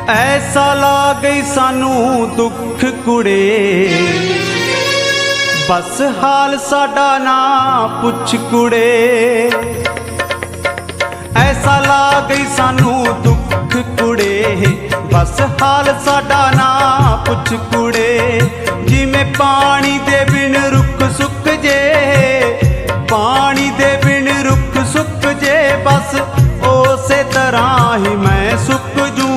ऐसा ला गई सानू दुख कुड़े, बस हाल साडा ना पुछ कुड़े। ऐसा ला गई सानू दुख कुड़े, बस हाल साडा ना पुछ कुड़े। जिमें पानी दे बिन रुख सुक जे, पानी दे बिन रुख सुक जे, बस उसे तरह ही मैं सुक जूं।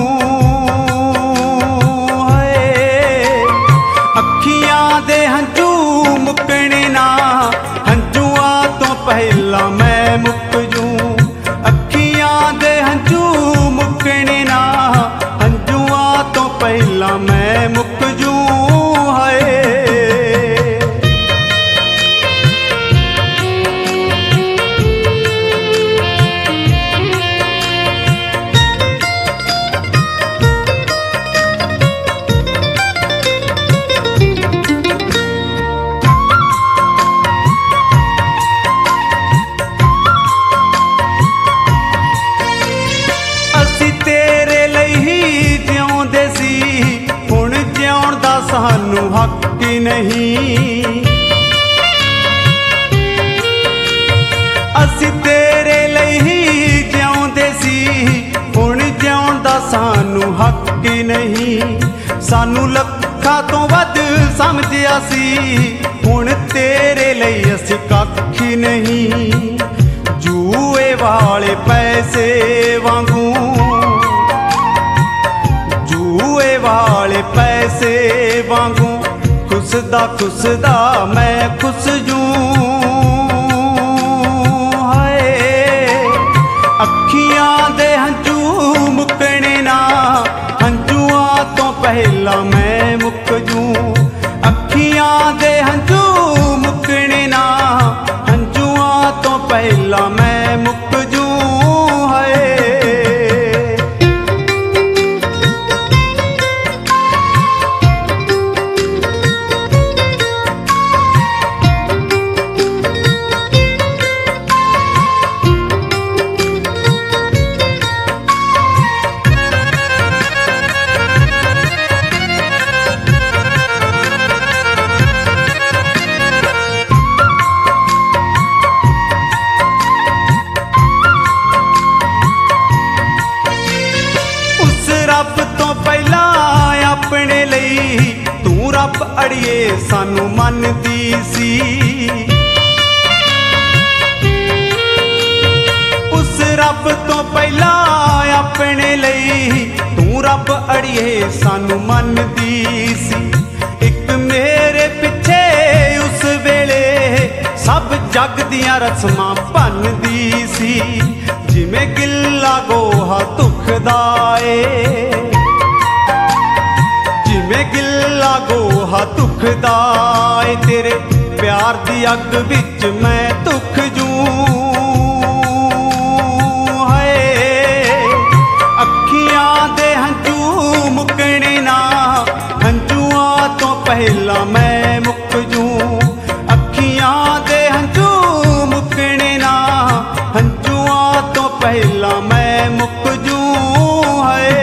दे हंजू मुकने ना, हंजुआ तो पहला मैं मुक जूं। अखियां दे हंजू मुकने ना, हंजुआ तो पहला मैं मुक जूं। है सानू हक नहीं, असी तेरे लई ही जिउंदे सी, हुण जिउण दा सानू हक नहीं। सानू लखां तो वध समझिया सी, हुण तेरे लई असी कख नहीं। जूए वाले पैसे वांगू, जूए वाले पैसे वांगू, खुसदा खुसदा मैं खुस जूं। हाय अखियां दे हंजू मुकने ना, हंजुआ तो पहला मैं मुक जूं। अखियां दे हंजू मुकने ना, हंजुआ तो पहला मैं मुक जूं। हाय रब तो पहला अपने लई तू रब अड़िए सानू मनदी सी। उस रब तो पहला अपने लई तू रब अड़िए सानू मनदी सी। एक मेरे पिछे उस वेले सब जग दियां रस्मां भन्नदी सी। जिमें गिला गोहा दुखदा ए, जिमें गिला गोहा दुखदा ए, तेरे प्यार दी अग विच मैं दुख जूं। हाय अखियां दे हंजू मुकने ना, हंजुआ तो पहला मैं मुक जूं। अखियां दे हंजू मुकने ना, हंजुआ तो पहला मैं मुक जूं। है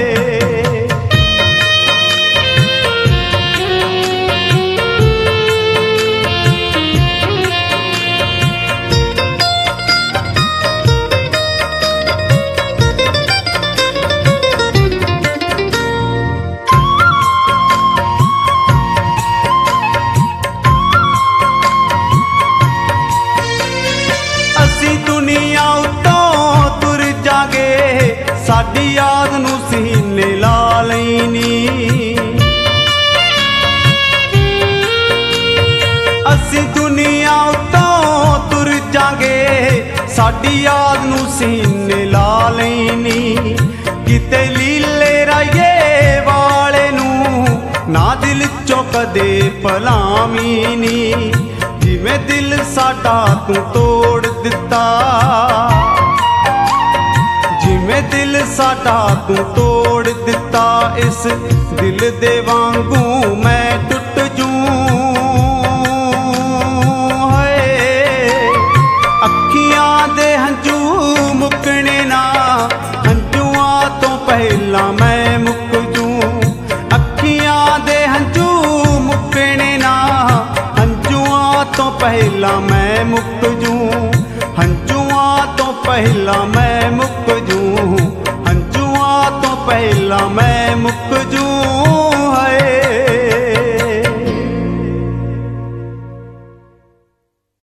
असी दुनिया उतों तुर जागे, साडी याद नू सीने ला लैनी। असी दुनिया उतों तुर जागे, साडी याद नू सीने ला लैनी। किते लीले राये वाले नू ना दिल चों कदे भलावी नी। जिवें दिल साडा तू तोड़ दिता, जिवें दिल साडा तू तोड़ दिता, इस दिल दे वांगू मैं टुट जूं। हाय अखियां दे हंजू मुकने ना, हंजुआ तो पहला मैं ਹੰਝੂਆਂ ਤੋਂ ਪਹਿਲਾਂ ਮੈਂ